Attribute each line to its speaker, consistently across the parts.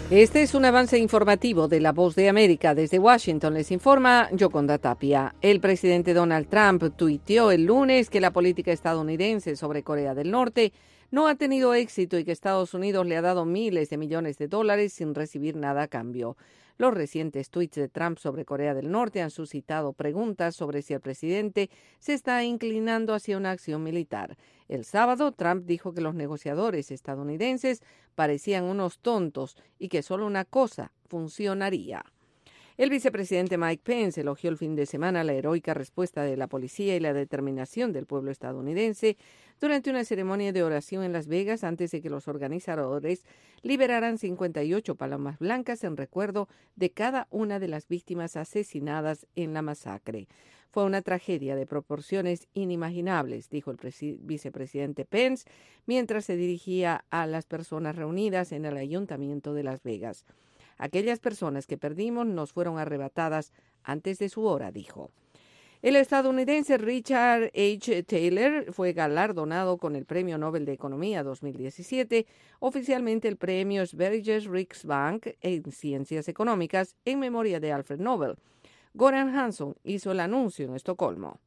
Speaker 1: Este es un avance informativo de La Voz de América. Desde Washington les informa Yoconda Tapia. El presidente Donald Trump tuiteó el lunes que la política estadounidense sobre Corea del Norte no ha tenido éxito y que Estados Unidos le ha dado miles de millones de dólares sin recibir nada a cambio. Los recientes tuits de Trump sobre Corea del Norte han suscitado preguntas sobre si el presidente se está inclinando hacia una acción militar. El sábado, Trump dijo que los negociadores estadounidenses parecían unos tontos y que solo una cosa funcionaría. El vicepresidente Mike Pence elogió el fin de semana la heroica respuesta de la policía y la determinación del pueblo estadounidense durante una ceremonia de oración en Las Vegas antes de que los organizadores liberaran 58 palomas blancas en recuerdo de cada una de las víctimas asesinadas en la masacre. Fue una tragedia de proporciones inimaginables, dijo el vicepresidente Pence mientras se dirigía a las personas reunidas en el ayuntamiento de Las Vegas. Aquellas personas que perdimos nos fueron arrebatadas antes de su hora, dijo. El estadounidense Richard H. Taylor fue galardonado con el Premio Nobel de Economía 2017, oficialmente el premio Sveriges Riksbank en Ciencias Económicas en memoria de Alfred Nobel. Göran Hansson hizo el anuncio en Estocolmo.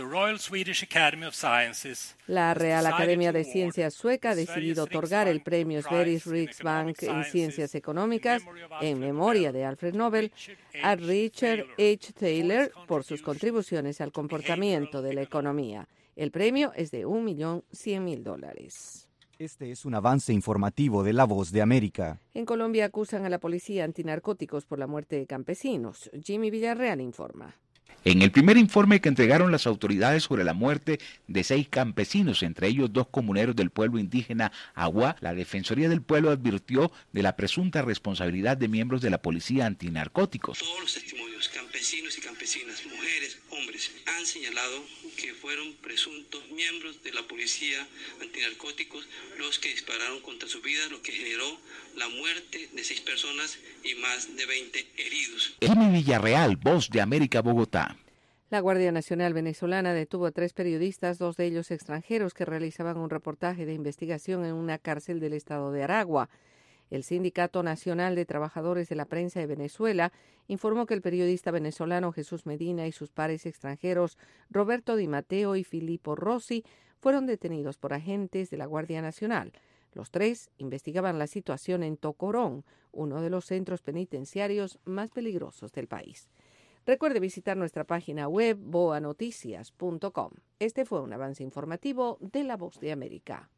Speaker 1: La Real Academia de Ciencias Sueca ha decidido otorgar el premio Sveriges Riksbank en Ciencias Económicas en memoria de Alfred Nobel a Richard H. Taylor por sus contribuciones al comportamiento de la economía. El premio es de $1.100.000.
Speaker 2: Este es un avance informativo de La Voz de América.
Speaker 1: En Colombia acusan a la policía antinarcóticos por la muerte de campesinos. Jimmy Villarreal informa.
Speaker 3: En el primer informe que entregaron las autoridades sobre la muerte de 6 campesinos, entre ellos 2 comuneros del pueblo indígena Agua, la Defensoría del Pueblo advirtió de la presunta responsabilidad de miembros de la policía antinarcóticos.
Speaker 4: Todos los testimonios, campesinos y campesinas, mujeres, hombres, han señalado que fueron presuntos miembros de la policía antinarcóticos los que dispararon contra su vida, lo que generó la muerte de 6 personas y más de 20 heridos.
Speaker 3: Jimmy Villarreal, Voz de América, Bogotá.
Speaker 1: La Guardia Nacional venezolana detuvo a 3 periodistas, 2 de ellos extranjeros, que realizaban un reportaje de investigación en una cárcel del estado de Aragua. El Sindicato Nacional de Trabajadores de la Prensa de Venezuela informó que el periodista venezolano Jesús Medina y sus pares extranjeros Roberto Di Matteo y Filippo Rossi fueron detenidos por agentes de la Guardia Nacional. Los 3 investigaban la situación en Tocorón, uno de los centros penitenciarios más peligrosos del país. Recuerde visitar nuestra página web boanoticias.com. Este fue un avance informativo de La Voz de América.